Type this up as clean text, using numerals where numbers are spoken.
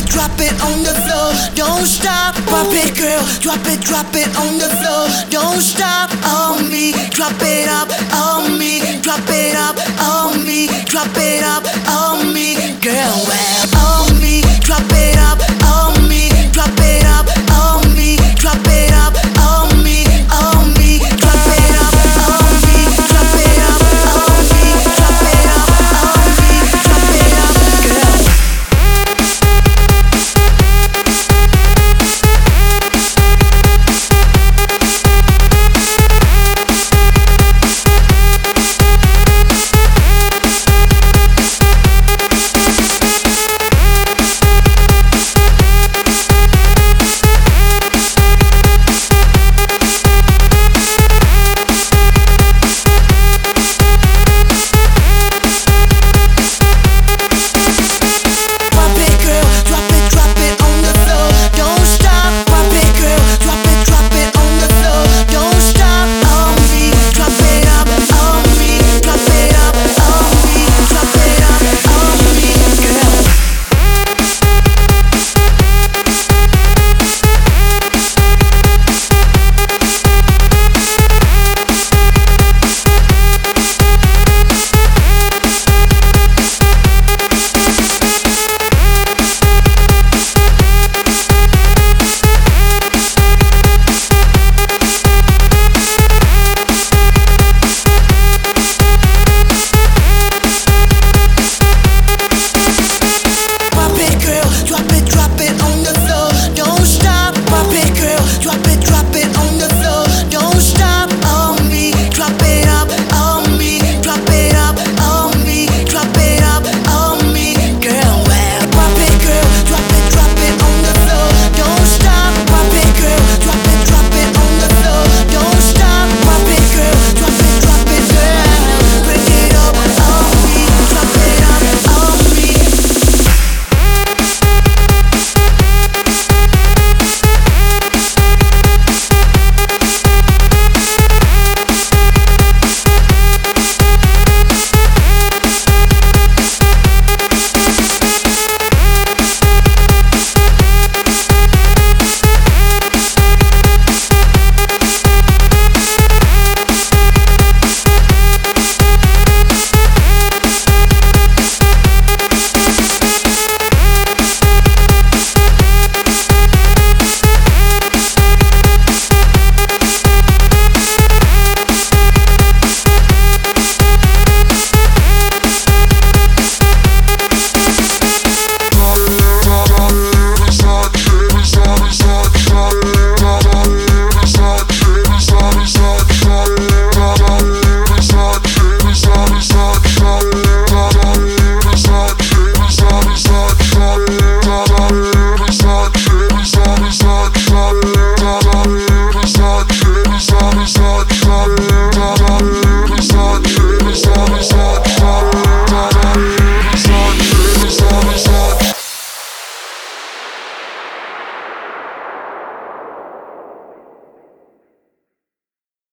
drop it on the floor. Don't stop, pop it, girl. Drop it on the floor. Don't stop on me. Drop it up on me. Drop it up on me. Drop it up on me, girl. Well, on me. Drop it up on me. Drop it up.